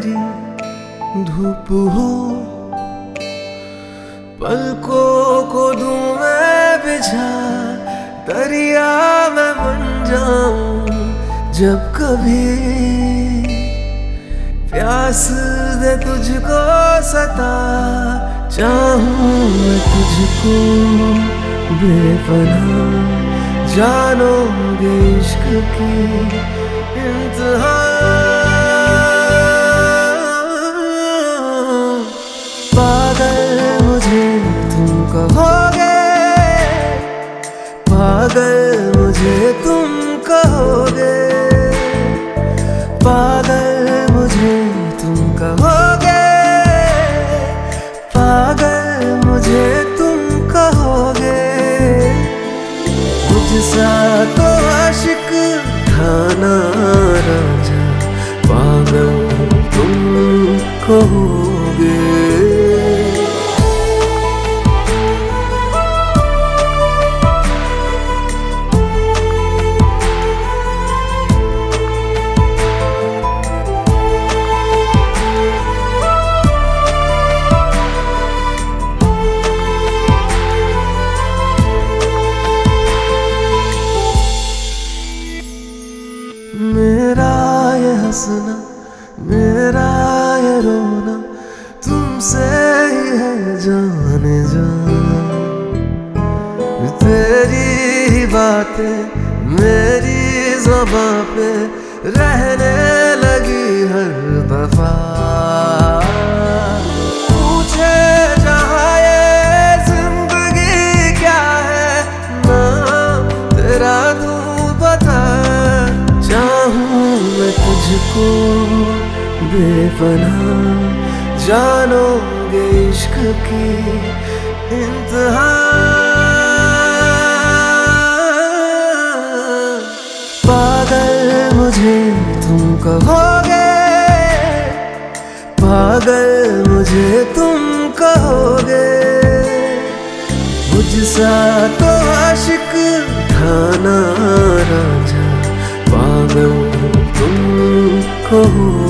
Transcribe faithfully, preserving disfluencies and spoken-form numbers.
भरी धूप हो, पलकों को दूं मैं बिछा, दरिया में बन जाऊं जब कभी प्यास दे तुझको सता, चाहूं मैं तुझको बेपनाह, जानोगे इश्क की इंतहा। पागल मुझे तुम कहोगे, पागल मुझे तुम कहोगे, पागल मुझे तुम कहोगे, पागल मुझे तुम कहोगे। मुझसा तो आशिक था ना राजा, पागल तुम कहोगे। मेरा ये हंसना, मेरा ये रोना, तुमसे ही है जाने जान। तेरी ही बातें मेरी ज़ुबां पे रहने लगी हर दफा। पूछे जहाँ ये जिंदगी क्या है, नाम तेरा तू बता। चाहूं मैं तुझको बेपनाह, जानोगे इश्क की इंतहा। पागल मुझे तुम कहोगे, पागल मुझे तुम कहोगे। मुझसा तो आशिक था ना राजा, पागल तुम कहो।